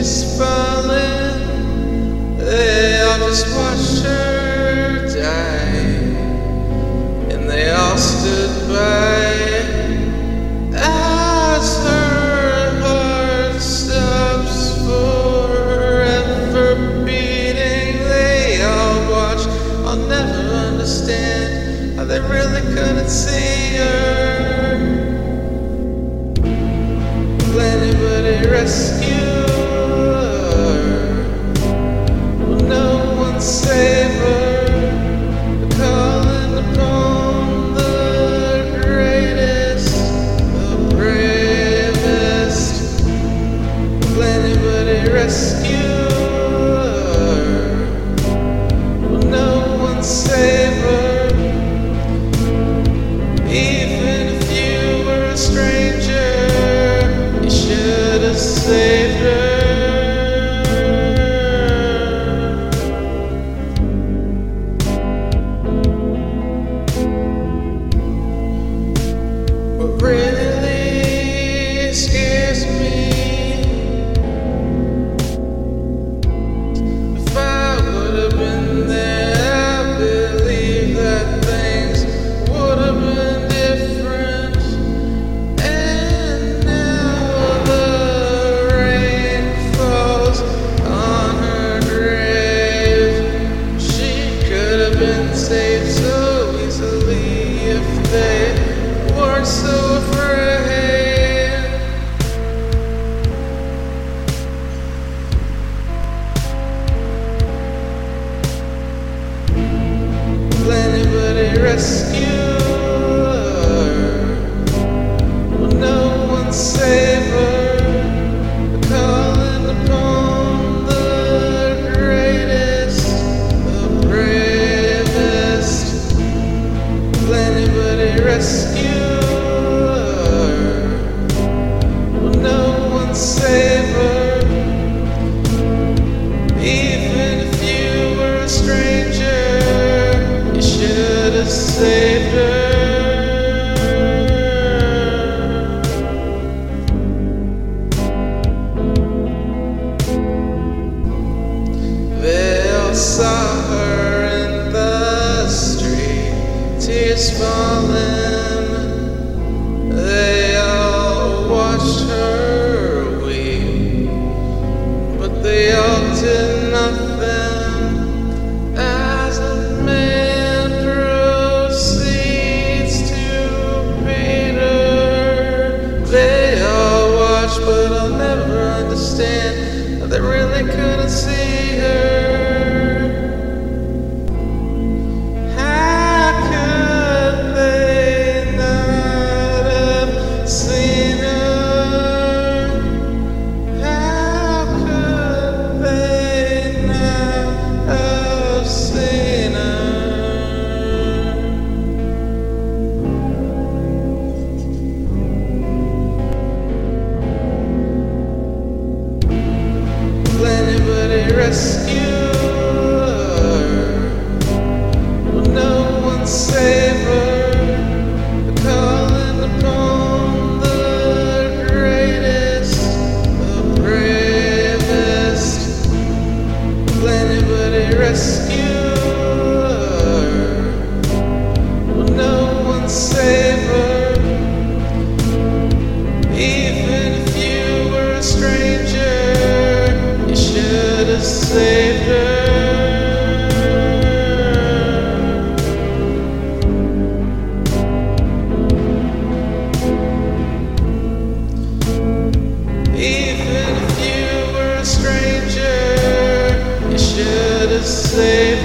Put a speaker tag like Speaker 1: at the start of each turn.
Speaker 1: tears falling. They all just watched her die, and they all stood by as her heart stops forever beating. They all watched. I'll never understand how they really couldn't see her. Will anybody rescue her? Will no one save her? They're calling upon the greatest, the bravest. Will anybody rescue her? Will no one save her? Even if you were a stranger, you should have saved her. What really scares me, if I would have been there, I believe that things would have been different. And now the rain falls on her grave. She could have been saved so easily if they weren't so afraid. Will anybody rescue her? Will no one save her? They're calling upon the greatest, the bravest. Will anybody rescue her? Will no one save her? Even if you were a stranger, you should have saved her. They all saw her in the street, tears falling. They all watched her weep, but they all did nothing as a man proceeds to beat her. They all watched, but I'll never understand how they really couldn't see her. How could they not have seen her? How could they not have seen her? Will anybody rescue her? Will no one save her? They're calling upon the greatest, the bravest. Will anybody rescue her? Will no one save her? Even if you were a stranger, you should have saved her. Even if you were a stranger, you should have saved her.